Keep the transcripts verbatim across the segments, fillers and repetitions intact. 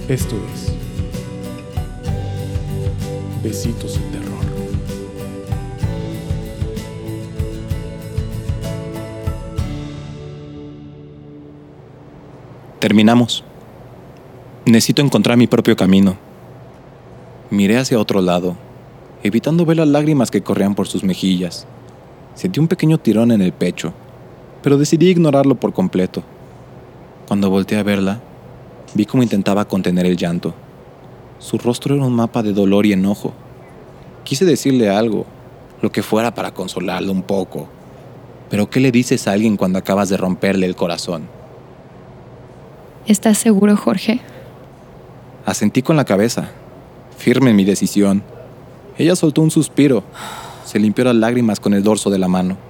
Esto es Besitos de Terror. Terminamos. Necesito encontrar mi propio camino. Miré hacia otro lado, evitando ver las lágrimas que corrían por sus mejillas. Sentí un pequeño tirón en el pecho, pero decidí ignorarlo por completo. Cuando volteé a verla, vi cómo intentaba contener el llanto. Su rostro era un mapa de dolor y enojo. Quise decirle algo, lo que fuera para consolarlo un poco. Pero ¿qué le dices a alguien cuando acabas de romperle el corazón? ¿Estás seguro, Jorge? Asentí con la cabeza, firme en mi decisión. Ella soltó un suspiro. Se limpió las lágrimas con el dorso de la mano.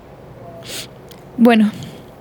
Bueno,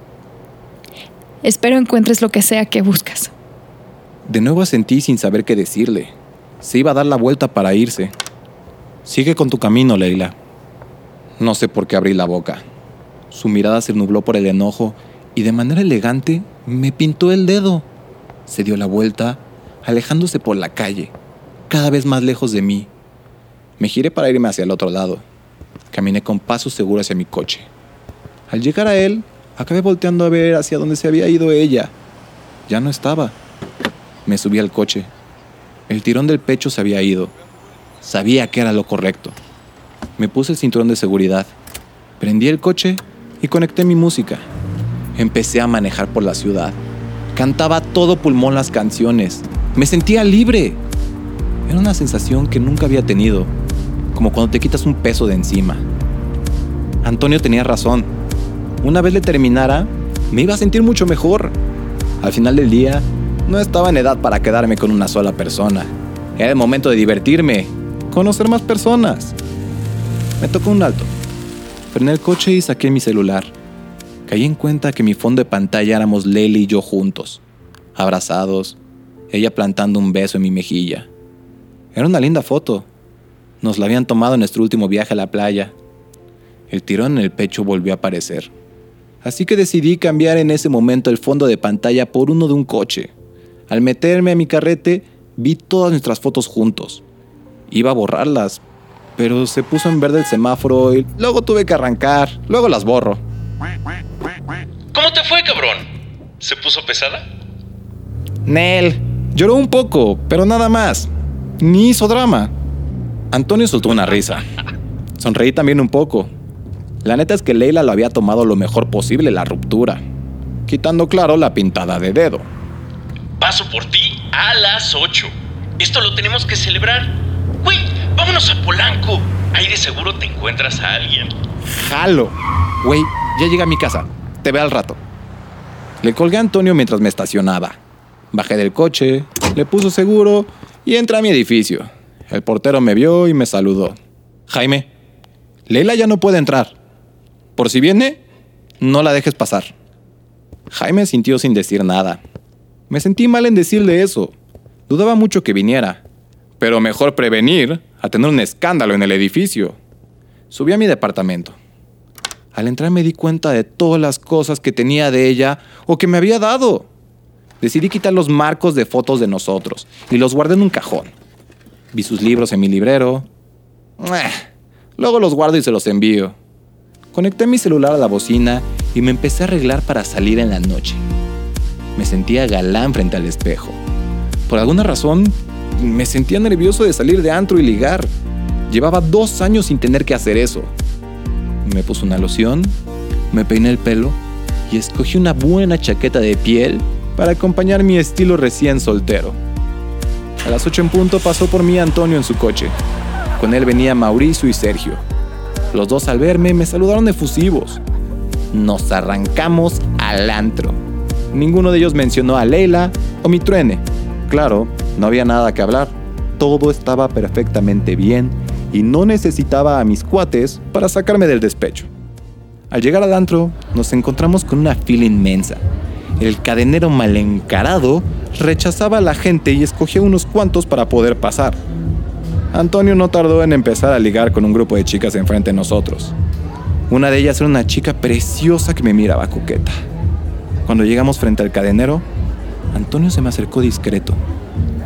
espero encuentres lo que sea que buscas. De nuevo asentí sin saber qué decirle. Se iba a dar la vuelta para irse. Sigue con tu camino, Leila. No sé por qué abrí la boca. Su mirada se nubló por el enojo y de manera elegante me pintó el dedo. Se dio la vuelta, alejándose por la calle, cada vez más lejos de mí. Me giré para irme hacia el otro lado. Caminé con paso seguro hacia mi coche. Al llegar a él, acabé volteando a ver hacia donde se había ido ella. Ya no estaba. Me subí al coche. El tirón del pecho se había ido. Sabía que era lo correcto. Me puse el cinturón de seguridad. Prendí el coche y conecté mi música. Empecé a manejar por la ciudad. Cantaba a todo pulmón las canciones. Me sentía libre. Era una sensación que nunca había tenido, como cuando te quitas un peso de encima. Antonio tenía razón. Una vez le terminara, me iba a sentir mucho mejor. Al final del día, no estaba en edad para quedarme con una sola persona. Era el momento de divertirme, conocer más personas. Me tocó un alto. Frené el coche y saqué mi celular. Caí en cuenta que mi fondo de pantalla éramos Lely y yo juntos, abrazados, ella plantando un beso en mi mejilla. Era una linda foto. Nos la habían tomado en nuestro último viaje a la playa. El tirón en el pecho volvió a aparecer. Así que decidí cambiar en ese momento el fondo de pantalla por uno de un coche. Al meterme a mi carrete, vi todas nuestras fotos juntos. Iba a borrarlas, pero se puso en verde el semáforo y luego tuve que arrancar. Luego las borro. ¿Cómo te fue, cabrón? ¿Se puso pesada? Nel, lloró un poco, pero nada más. Ni hizo drama. Antonio soltó una risa. Sonreí también un poco. La neta es que Leila lo había tomado lo mejor posible la ruptura, quitando claro la pintada de dedo. Paso por ti a las ocho. Esto lo tenemos que celebrar. Güey, vámonos a Polanco. Ahí de seguro te encuentras a alguien. Jalo. Güey, ya llegué a mi casa. Te veo al rato. Le colgué a Antonio mientras me estacionaba. Bajé del coche, le puso seguro y entré a mi edificio. El portero me vio y me saludó. Jaime, Leila ya no puede entrar. Por si viene, no la dejes pasar. Jaime asintió sin decir nada. Me sentí mal en decirle eso. Dudaba mucho que viniera. Pero mejor prevenir a tener un escándalo en el edificio. Subí a mi departamento. Al entrar me di cuenta de todas las cosas que tenía de ella o que me había dado. Decidí quitar los marcos de fotos de nosotros y los guardé en un cajón. Vi sus libros en mi librero. Luego los guardo y se los envío. Conecté mi celular a la bocina y me empecé a arreglar para salir en la noche. Me sentía galán frente al espejo. Por alguna razón, me sentía nervioso de salir de antro y ligar. Llevaba dos años sin tener que hacer eso. Me puse una loción, me peiné el pelo y escogí una buena chaqueta de piel para acompañar mi estilo recién soltero. A las ocho en punto pasó por mí Antonio en su coche. Con él venía Mauricio y Sergio. Los dos al verme me saludaron efusivos. Nos arrancamos al antro. Ninguno de ellos mencionó a Leila o mi truene. Claro, no había nada que hablar. Todo estaba perfectamente bien y no necesitaba a mis cuates para sacarme del despecho. Al llegar al antro, nos encontramos con una fila inmensa. El cadenero mal encarado rechazaba a la gente y escogía unos cuantos para poder pasar. Antonio no tardó en empezar a ligar con un grupo de chicas enfrente de nosotros. Una de ellas era una chica preciosa que me miraba coqueta. Cuando llegamos frente al cadenero, Antonio se me acercó discreto.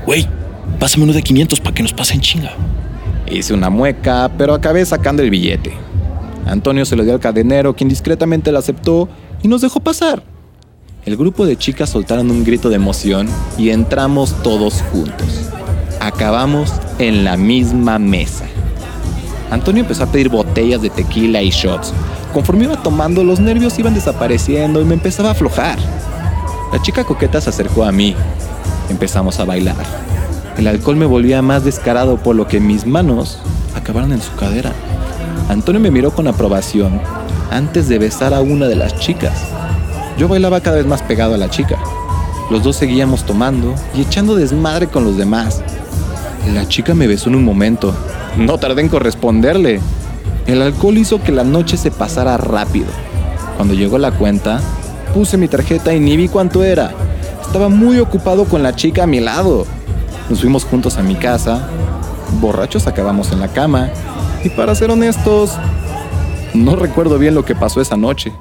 Güey, pásame uno de quinientos para que nos pasen chinga. Hice una mueca, pero acabé sacando el billete. Antonio se lo dio al cadenero, quien discretamente lo aceptó y nos dejó pasar. El grupo de chicas soltaron un grito de emoción y entramos todos juntos. Acabamos en la misma mesa. Antonio empezó a pedir botellas de tequila y shots. Conforme iba tomando, los nervios iban desapareciendo y me empezaba a aflojar. La chica coqueta se acercó a mí. Empezamos a bailar. El alcohol me volvía más descarado, por lo que mis manos acabaron en su cadera. Antonio me miró con aprobación antes de besar a una de las chicas. Yo bailaba cada vez más pegado a la chica. Los dos seguíamos tomando y echando desmadre con los demás. La chica me besó en un momento. No tardé en corresponderle. El alcohol hizo que la noche se pasara rápido. Cuando llegó la cuenta, puse mi tarjeta y ni vi cuánto era. Estaba muy ocupado con la chica a mi lado. Nos fuimos juntos a mi casa. Borrachos acabamos en la cama. Y para ser honestos, no recuerdo bien lo que pasó esa noche.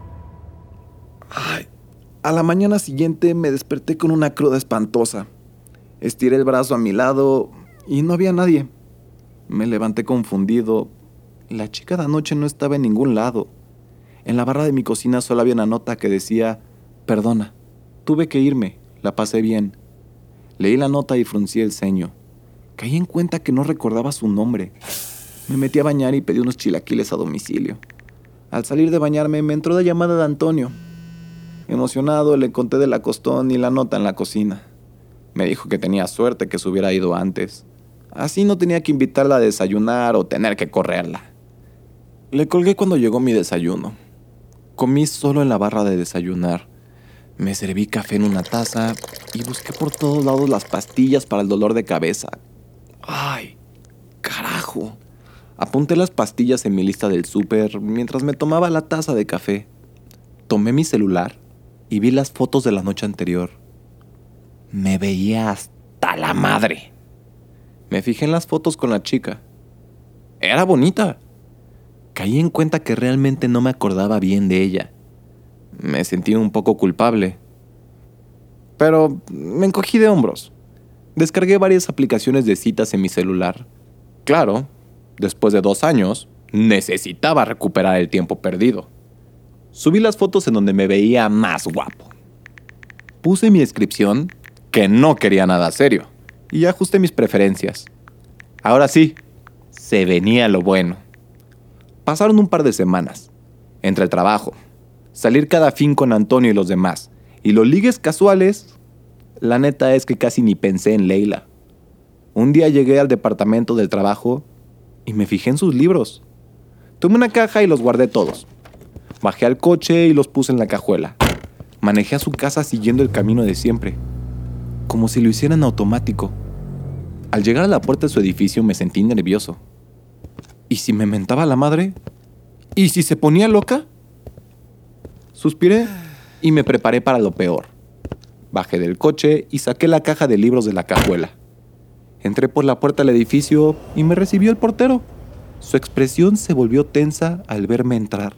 Ay, a la mañana siguiente me desperté con una cruda espantosa. Estiré el brazo a mi lado y no había nadie. Me levanté confundido. La chica de anoche no estaba en ningún lado. En la barra de mi cocina solo había una nota que decía: perdona, tuve que irme, la pasé bien. Leí la nota y fruncí el ceño. Caí en cuenta que no recordaba su nombre. Me metí a bañar y pedí unos chilaquiles a domicilio. Al salir de bañarme me entró la llamada de Antonio. Emocionado le conté del acostón y la nota en la cocina. Me dijo que tenía suerte que se hubiera ido antes. Así no tenía que invitarla a desayunar o tener que correrla. Le colgué cuando llegó mi desayuno. Comí solo en la barra de desayunar. Me serví café en una taza y busqué por todos lados las pastillas para el dolor de cabeza. ¡Ay, carajo! Apunté las pastillas en mi lista del súper mientras me tomaba la taza de café. Tomé mi celular y vi las fotos de la noche anterior. Me veía hasta la madre. Me fijé en las fotos con la chica. Era bonita. Caí en cuenta que realmente no me acordaba bien de ella. Me sentí un poco culpable. Pero me encogí de hombros. Descargué varias aplicaciones de citas en mi celular. Claro, después de dos años, necesitaba recuperar el tiempo perdido. Subí las fotos en donde me veía más guapo. Puse mi descripción que no quería nada serio y ajusté mis preferencias. Ahora sí, se venía lo bueno. Pasaron un par de semanas. Entre el trabajo, salir cada fin con Antonio y los demás, y los ligues casuales, la neta es que casi ni pensé en Leila. Un día llegué al departamento del trabajo y me fijé en sus libros. Tomé una caja y los guardé todos. Bajé al coche y los puse en la cajuela. Manejé a su casa siguiendo el camino de siempre, como si lo hiciera en automático. Al llegar a la puerta de su edificio me sentí nervioso. ¿Y si me mentaba la madre? ¿Y si se ponía loca? Suspiré y me preparé para lo peor. Bajé del coche y saqué la caja de libros de la cajuela. Entré por la puerta del edificio y me recibió el portero. Su expresión se volvió tensa al verme entrar.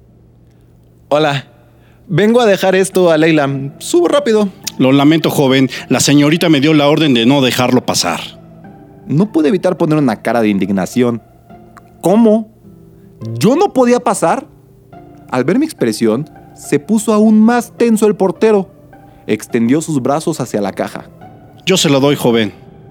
Hola, vengo a dejar esto a Leila. Subo rápido. Lo lamento, joven. La señorita me dio la orden de no dejarlo pasar. No pude evitar poner una cara de indignación. ¿Cómo? ¿Yo no podía pasar? Al ver mi expresión, se puso aún más tenso el portero. Extendió sus brazos hacia la caja. Yo se lo doy, joven.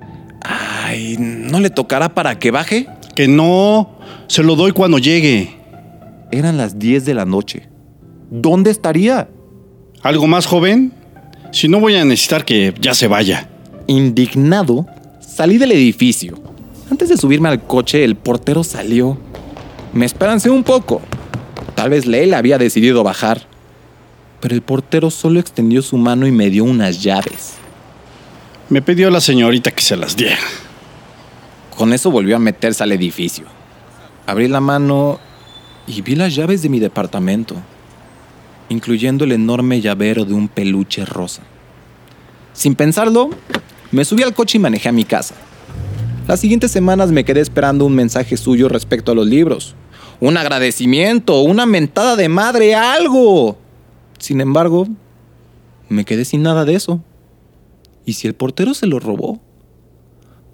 Ay, ¿no le tocará para que baje? Que no, se lo doy cuando llegue. Eran las diez de la noche. ¿Dónde estaría? ¿Algo más, joven? Si no, voy a necesitar que ya se vaya. Indignado, salí del edificio. Antes de subirme al coche, el portero salió. Me esperancé un poco. Tal vez Leila había decidido bajar. Pero el portero solo extendió su mano y me dio unas llaves. Me pidió la señorita que se las diera. Con eso volvió a meterse al edificio. Abrí la mano y vi las llaves de mi departamento, incluyendo el enorme llavero de un peluche rosa. Sin pensarlo, me subí al coche y manejé a mi casa. Las siguientes semanas me quedé esperando un mensaje suyo respecto a los libros. Un agradecimiento, una mentada de madre, algo. Sin embargo, me quedé sin nada de eso. ¿Y si el portero se lo robó?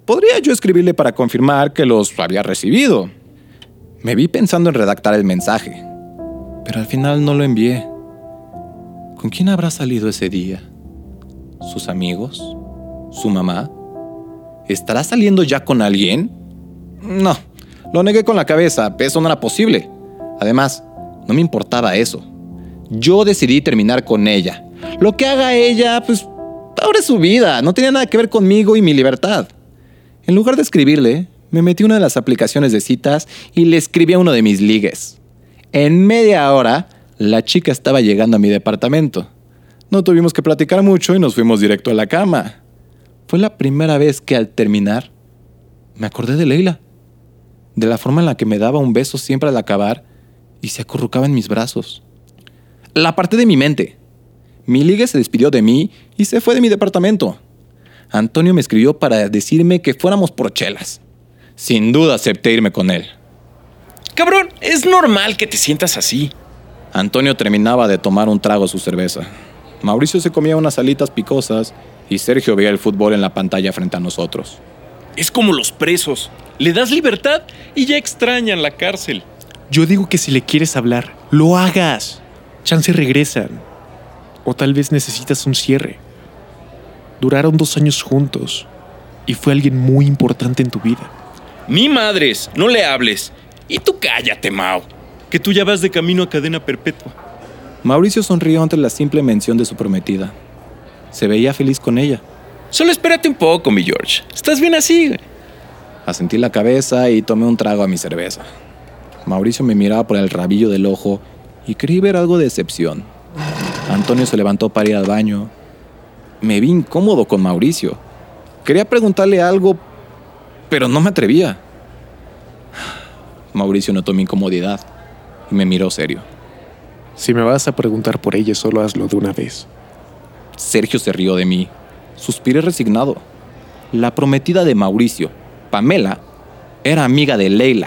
Podría yo escribirle para confirmar que los había recibido. Me vi pensando en redactar el mensaje, pero al final no lo envié. ¿Con quién habrá salido ese día? ¿Sus amigos? ¿Su mamá? ¿Estará saliendo ya con alguien? No, lo negué con la cabeza, eso no era posible. Además, no me importaba eso. Yo decidí terminar con ella. Lo que haga ella, pues, ahora es su vida, no tenía nada que ver conmigo y mi libertad. En lugar de escribirle, me metí a una de las aplicaciones de citas y le escribí a uno de mis ligues. En media hora, la chica estaba llegando a mi departamento. No tuvimos que platicar mucho y nos fuimos directo a la cama. Fue la primera vez que al terminar, me acordé de Leila. De la forma en la que me daba un beso siempre al acabar y se acurrucaba en mis brazos. La aparté de mi mente. Mi ligue se despidió de mí y se fue de mi departamento. Antonio me escribió para decirme que fuéramos por chelas. Sin duda acepté irme con él. Cabrón, es normal que te sientas así. Antonio terminaba de tomar un trago a su cerveza. Mauricio se comía unas alitas picosas y Sergio veía el fútbol en la pantalla frente a nosotros. Es como los presos. Le das libertad y ya extrañan la cárcel. Yo digo que si le quieres hablar, lo hagas. Chance regresan. O tal vez necesitas un cierre. Duraron dos años juntos y fue alguien muy importante en tu vida. Ni madres, no le hables. Y tú cállate, Mau, que tú ya vas de camino a cadena perpetua. Mauricio sonrió ante la simple mención de su prometida. Se veía feliz con ella. Solo espérate un poco, mi George. ¿Estás bien así, güey? Asentí la cabeza y tomé un trago a mi cerveza. Mauricio me miraba por el rabillo del ojo y creí ver algo de decepción. Antonio se levantó para ir al baño. Me vi incómodo con Mauricio. Quería preguntarle algo, pero no me atrevía. Mauricio notó mi incomodidad y me miró serio. Si me vas a preguntar por ella, solo hazlo de una vez. Sergio se rió de mí. Suspiré resignado. La prometida de Mauricio, Pamela, era amiga de Leila.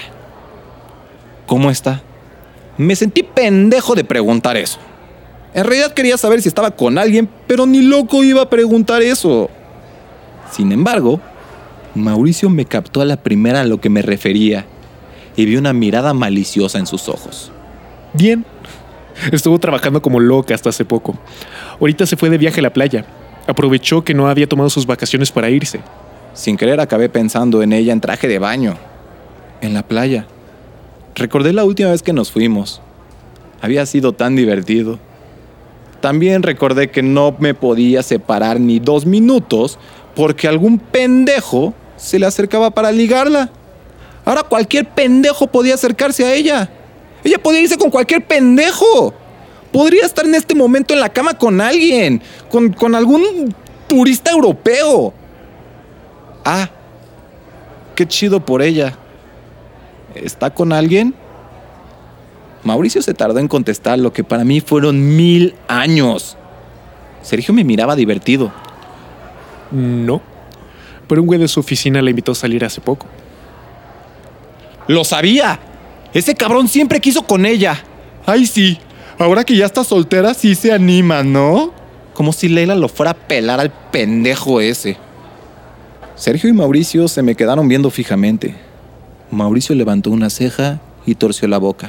¿Cómo está? Me sentí pendejo de preguntar eso. En realidad quería saber si estaba con alguien, pero ni loco iba a preguntar eso. Sin embargo, Mauricio me captó a la primera a lo que me refería y vi una mirada maliciosa en sus ojos. Bien. Estuvo trabajando como loca hasta hace poco. Ahorita se fue de viaje a la playa. Aprovechó que no había tomado sus vacaciones para irse. Sin querer acabé pensando en ella en traje de baño, en la playa. Recordé la última vez que nos fuimos. Había sido tan divertido. También recordé que no me podía separar ni dos minutos porque algún pendejo se le acercaba para ligarla. Ahora cualquier pendejo podía acercarse a ella. Ella podía irse con cualquier pendejo. Podría estar en este momento en la cama con alguien, con, con algún turista europeo. Ah, qué chido por ella. ¿Está con alguien? Mauricio se tardó en contestar lo que para mí fueron mil años. Sergio me miraba divertido. No, pero un güey de su oficina la invitó a salir hace poco. ¡Lo sabía! Ese cabrón siempre quiso con ella. Ay, sí. Ahora que ya está soltera, sí se anima, ¿no? Como si Leila lo fuera a pelar al pendejo ese. Sergio y Mauricio se me quedaron viendo fijamente. Mauricio levantó una ceja y torció la boca.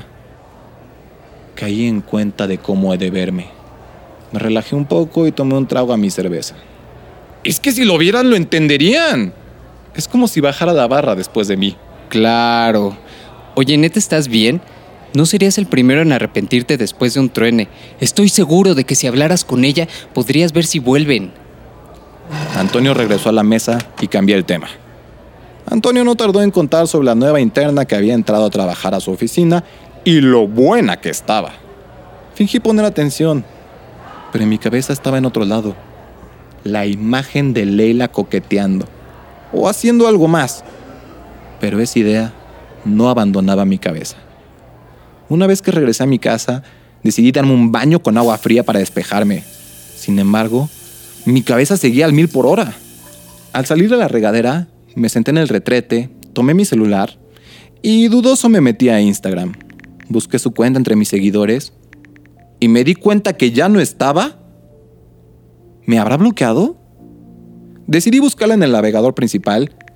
Caí en cuenta de cómo he de verme. Me relajé un poco y tomé un trago a mi cerveza. Es que si lo vieran lo entenderían. Es como si bajara la barra después de mí. Claro. Oye, ¿neta estás bien? No serías el primero en arrepentirte después de un truene. Estoy seguro de que si hablaras con ella, podrías ver si vuelven. Antonio regresó a la mesa y cambié el tema. Antonio no tardó en contar sobre la nueva interna que había entrado a trabajar a su oficina y lo buena que estaba. Fingí poner atención, pero en mi cabeza estaba en otro lado. La imagen de Leila coqueteando o haciendo algo más. Pero esa idea no abandonaba mi cabeza. Una vez que regresé a mi casa, decidí darme un baño con agua fría para despejarme. Sin embargo, mi cabeza seguía al mil por hora. Al salir de la regadera, me senté en el retrete, tomé mi celular y dudoso me metí a Instagram. Busqué su cuenta entre mis seguidores y me di cuenta que ya no estaba. ¿Me habrá bloqueado? Decidí buscarla en el navegador principal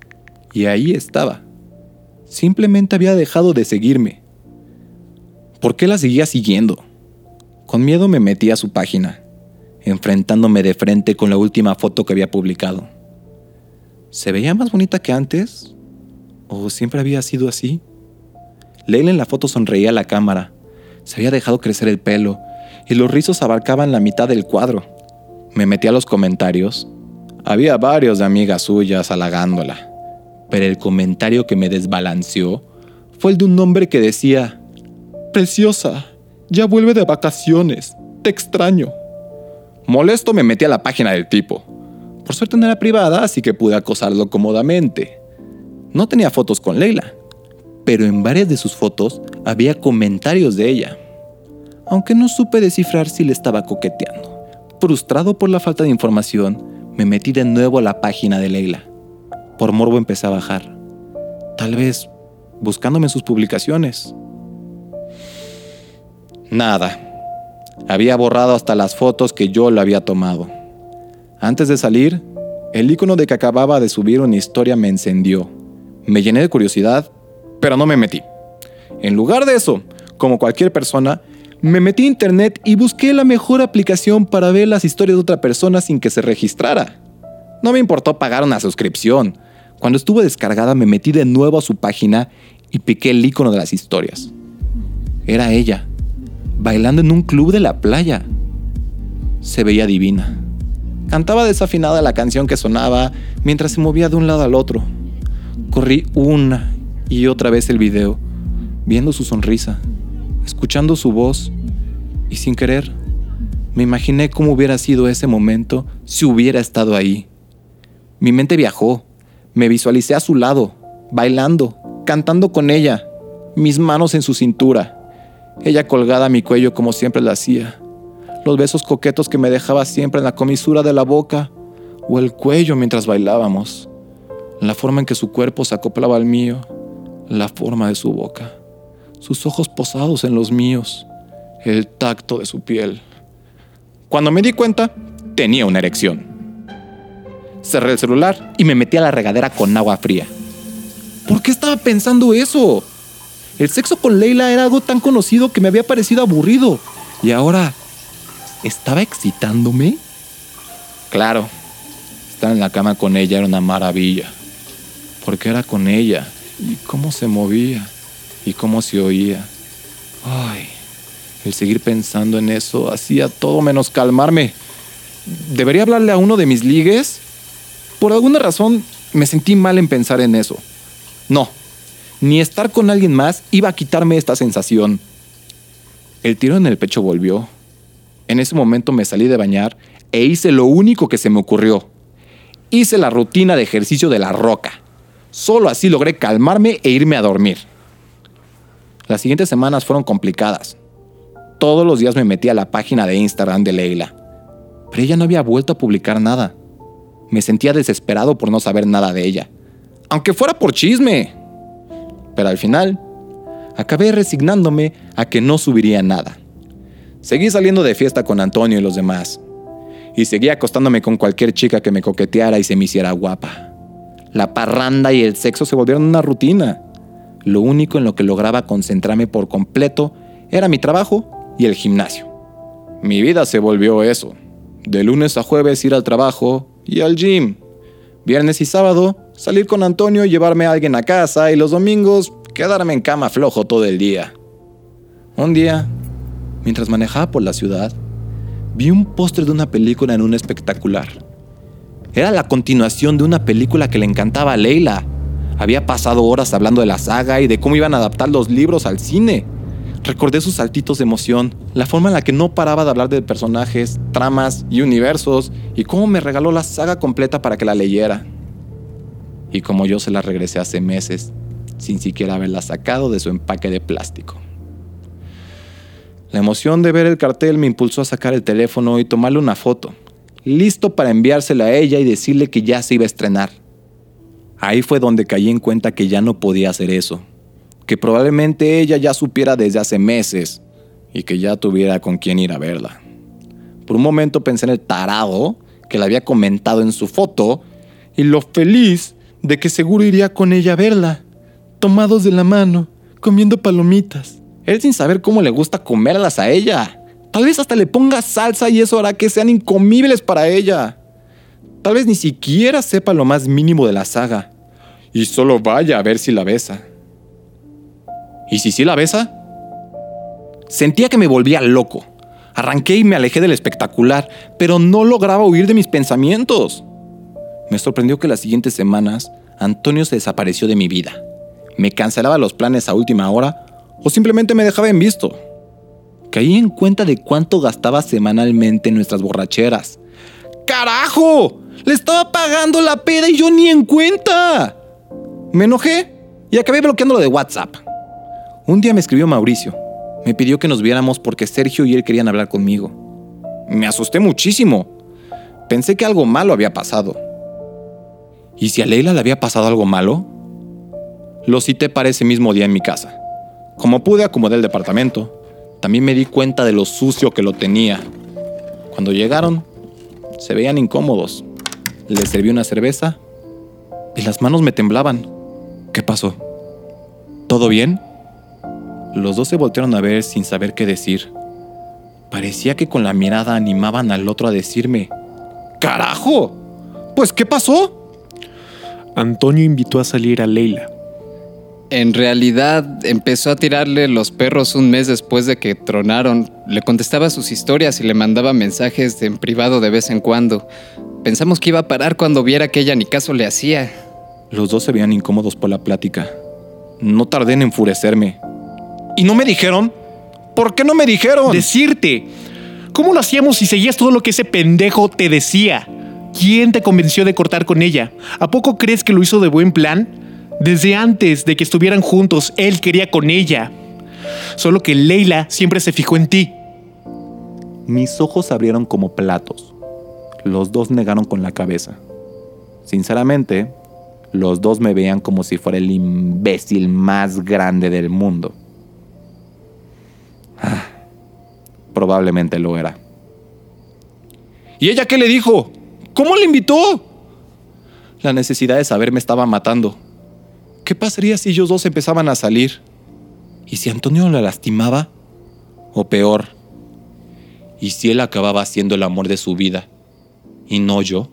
Y ahí estaba. Simplemente había dejado de seguirme. ¿Por qué la seguía siguiendo? Con miedo me metí a su página, enfrentándome de frente con la última foto que había publicado. ¿Se veía más bonita que antes? ¿O siempre había sido así? Leila en la foto sonreía a la cámara. Se había dejado crecer el pelo y los rizos abarcaban la mitad del cuadro. Me metí a los comentarios. Había varios de amigas suyas halagándola, pero el comentario que me desbalanceó fue el de un hombre que decía: «Preciosa, ya vuelve de vacaciones, te extraño». Molesto me metí a la página del tipo. Por suerte no era privada, así que pude acosarlo cómodamente. No tenía fotos con Leila, pero en varias de sus fotos había comentarios de ella, aunque no supe descifrar si le estaba coqueteando. Frustrado por la falta de información, me metí de nuevo a la página de Leila. Por morbo empecé a bajar, tal vez buscándome en sus publicaciones. Nada. Había borrado hasta las fotos que yo le había tomado. Antes de salir, el icono de que acababa de subir una historia me encendió. Me llené de curiosidad, pero no me metí. En lugar de eso, como cualquier persona, me metí a internet y busqué la mejor aplicación para ver las historias de otra persona sin que se registrara. No me importó pagar una suscripción. Cuando estuvo descargada, me metí de nuevo a su página y piqué el icono de las historias. Era ella, bailando en un club de la playa. Se veía divina. Cantaba desafinada la canción que sonaba mientras se movía de un lado al otro. Corrí una y otra vez el video, viendo su sonrisa, escuchando su voz, y sin querer, me imaginé cómo hubiera sido ese momento si hubiera estado ahí. Mi mente viajó, me visualicé a su lado, bailando, cantando con ella, mis manos en su cintura, ella colgada a mi cuello como siempre la hacía, los besos coquetos que me dejaba siempre en la comisura de la boca o el cuello mientras bailábamos, la forma en que su cuerpo se acoplaba al mío, la forma de su boca, sus ojos posados en los míos, el tacto de su piel. Cuando me di cuenta, tenía una erección. Cerré el celular y me metí a la regadera con agua fría. ¿Por qué estaba pensando eso? El sexo con Leila era algo tan conocido que me había parecido aburrido. Y ahora, ¿estaba excitándome? Claro, estar en la cama con ella era una maravilla. Porque era con ella, y cómo se movía, y cómo se oía. Ay, el seguir pensando en eso hacía todo menos calmarme. ¿Debería hablarle a uno de mis ligues? Por alguna razón me sentí mal en pensar en eso. No, ni estar con alguien más iba a quitarme esta sensación. El tiro en el pecho volvió. En ese momento me salí de bañar e hice lo único que se me ocurrió. Hice la rutina de ejercicio de la roca. Solo así logré calmarme e irme a dormir. Las siguientes semanas fueron complicadas. Todos los días me metí a la página de Instagram de Leila, pero ella no había vuelto a publicar nada. Me sentía desesperado por no saber nada de ella, aunque fuera por chisme. Pero al final, acabé resignándome a que no subiría nada. Seguí saliendo de fiesta con Antonio y los demás, y seguí acostándome con cualquier chica que me coqueteara y se me hiciera guapa. La parranda y el sexo se volvieron una rutina. Lo único en lo que lograba concentrarme por completo era mi trabajo y el gimnasio. Mi vida se volvió eso. De lunes a jueves ir al trabajo y al gym. Viernes y sábado salir con Antonio y llevarme a alguien a casa, y los domingos quedarme en cama flojo todo el día. Un día, mientras manejaba por la ciudad, vi un póster de una película en un espectacular. Era la continuación de una película que le encantaba a Leila. Había pasado horas hablando de la saga y de cómo iban a adaptar los libros al cine. Recordé sus saltitos de emoción, la forma en la que no paraba de hablar de personajes, tramas y universos, y cómo me regaló la saga completa para que la leyera. Y como yo se la regresé hace meses, sin siquiera haberla sacado de su empaque de plástico. La emoción de ver el cartel me impulsó a sacar el teléfono y tomarle una foto, listo para enviársela a ella y decirle que ya se iba a estrenar. Ahí fue donde caí en cuenta que ya no podía hacer eso, que probablemente ella ya supiera desde hace meses y que ya tuviera con quién ir a verla. Por un momento pensé en el tarado que le había comentado en su foto y lo feliz de que seguro iría con ella a verla, tomados de la mano, comiendo palomitas. Él sin saber cómo le gusta comerlas a ella. Tal vez hasta le ponga salsa y eso hará que sean incomibles para ella. Tal vez ni siquiera sepa lo más mínimo de la saga y solo vaya a ver si la besa. ¿Y si sí la besa? Sentía que me volvía loco. Arranqué y me alejé del espectacular, pero no lograba huir de mis pensamientos. Me sorprendió que las siguientes semanas Antonio se desapareció de mi vida. Me cancelaba los planes a última hora o simplemente me dejaba en visto. Caí en cuenta de cuánto gastaba semanalmente en nuestras borracheras. ¡Carajo! ¡Le estaba pagando la peda y yo ni en cuenta! Me enojé y acabé bloqueándolo de WhatsApp. Un día me escribió Mauricio. Me pidió que nos viéramos porque Sergio y él querían hablar conmigo. Me asusté muchísimo. Pensé que algo malo había pasado. ¿Y si a Leila le había pasado algo malo? Lo cité para ese mismo día en mi casa. Como pude, acomodé el departamento. También me di cuenta de lo sucio que lo tenía. Cuando llegaron, se veían incómodos. Les serví una cerveza y las manos me temblaban. ¿Qué pasó? ¿Todo bien? Los dos se voltearon a ver sin saber qué decir. Parecía que con la mirada animaban al otro a decirme: ¡Carajo! ¿Pues qué pasó? Antonio invitó a salir a Leila. En realidad, empezó a tirarle los perros un mes después de que tronaron. Le contestaba sus historias y le mandaba mensajes en privado de vez en cuando. Pensamos que iba a parar cuando viera que ella ni caso le hacía. Los dos se veían incómodos por la plática. No tardé en enfurecerme. ¿Y no me dijeron? ¿Por qué no me dijeron? Decirte. ¿Cómo lo hacíamos si seguías todo lo que ese pendejo te decía? ¿Quién te convenció de cortar con ella? ¿A poco crees que lo hizo de buen plan? Desde antes de que estuvieran juntos, él quería con ella. Solo que Leila siempre se fijó en ti. Mis ojos se abrieron como platos. Los dos negaron con la cabeza. Sinceramente, los dos me veían como si fuera el imbécil más grande del mundo. Ah, probablemente lo era. ¿Y ella qué le dijo? ¿Cómo le invitó? La necesidad de saber me estaba matando. ¿Qué pasaría si ellos dos empezaban a salir? ¿Y si Antonio la lastimaba? O peor, ¿y si él acababa siendo el amor de su vida y no yo?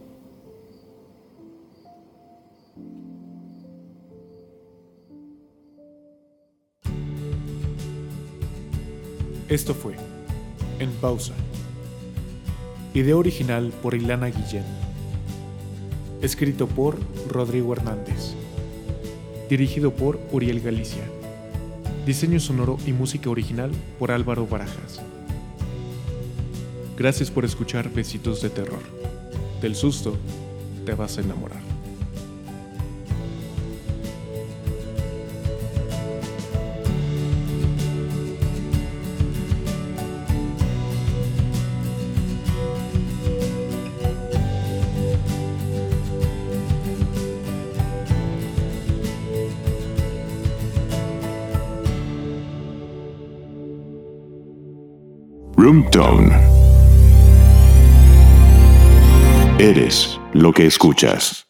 Esto fue En Pausa. Idea original por Ilana Guillén. Escrito por Rodrigo Hernández. Dirigido por Uriel Galicia. Diseño sonoro y música original por Álvaro Barajas. Gracias por escuchar Besitos de Terror. Del susto te vas a enamorar. Roomtone. Eres lo que escuchas.